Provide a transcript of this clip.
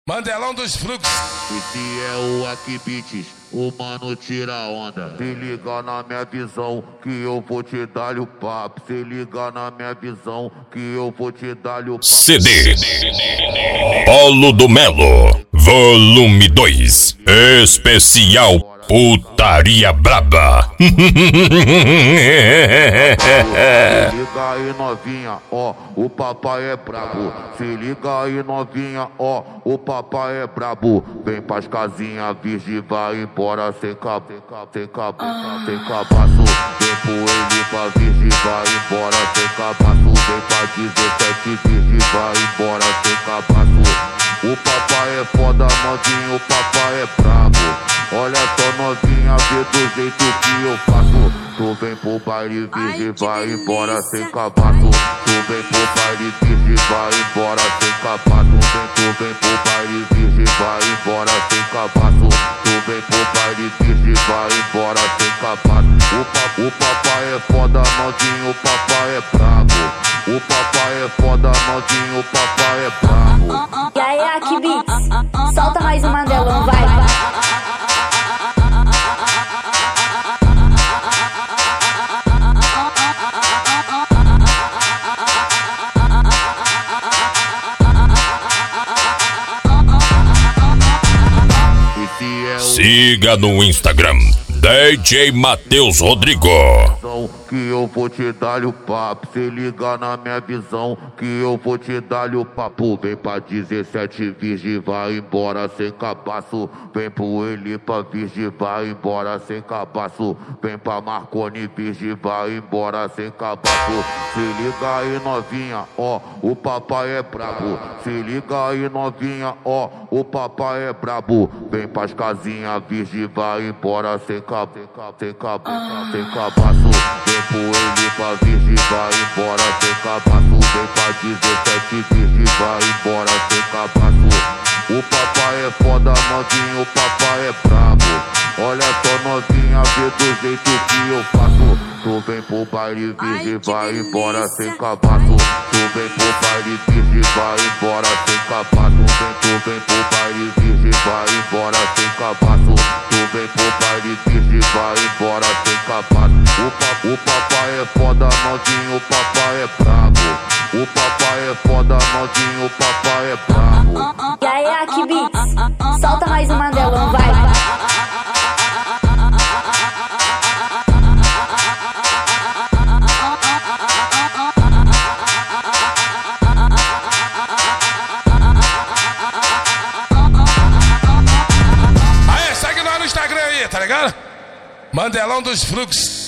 Mandelão dos fluxos. Esse é o Aqui Beats, o mano tira onda. Se liga na minha visão, que eu vou te dar o papo. Se liga na minha visão, que eu vou te dar o papo. CD Paulo do Melo, volume 2, especial Putaria Braba. Se liga aí novinha, ó, o papai é brabo. Se liga aí novinha, ó, o papai é brabo. Vem pras casinhas virgem, vai embora sem cabaço. Vem pro ele pra virgem, vai embora sem cabaço. Vem pra 17 virgem, vai embora sem cabaço. O papai é foda novinho, o papai é brabo. Olha só novinha, vê do jeito que eu faço. Tu vem pro baile virgem, vai embora sem cabaço. Tu vem pro baile virgem, vai embora sem cabaço. Tu vem pro baile virgem, vai embora sem cabaço. Tu vem pro baile virgem, vai embora sem cabaço. O papai é foda novinho, o papai é brabo. O papai é foda novinho, o papai é brabo. E aí, Aqui Beats, solta mais um Mandelão, vai. Siga no Instagram DJ Matheus Rodrigo. Que eu vou te dar o papo. Se liga na minha visão, que eu vou te dar o papo. Vem pra 17 virgem, vai embora sem cabaço. Vem pro Elipa virgem, vai embora sem cabaço. Vem pra Marconi virgem, vai embora sem cabaço. Se liga aí novinha, ó, o papai é brabo. Se liga aí novinha, ó, o papai é brabo. Vem pras casinhas virgem, vai embora sem cabaço. Vem pro Elipa virgem, vai embora sem cabaço. Vem pra 17 virgem, vai embora sem cabaço. O papai é foda novinho, o papai é brabo. Olha só novinha, vê do jeito que eu faço. Tu vem pro baile virgem, vai embora sem cabaço. Tu vem pro baile virgem, vai embora sem cabaço. Tu vem pro baile virgem, vai embora sem cabaço. Tu vem pro baile virgem, vai embora sem cabaço. O papai é foda novinho, o papai é brabo. O papai é foda novinho, o papai é brabo. E aí, Aqui Beats, solta mais um Mandelão, vai. Aí, segue nós no Instagram aí, tá ligado? Mandelão dos fluxos.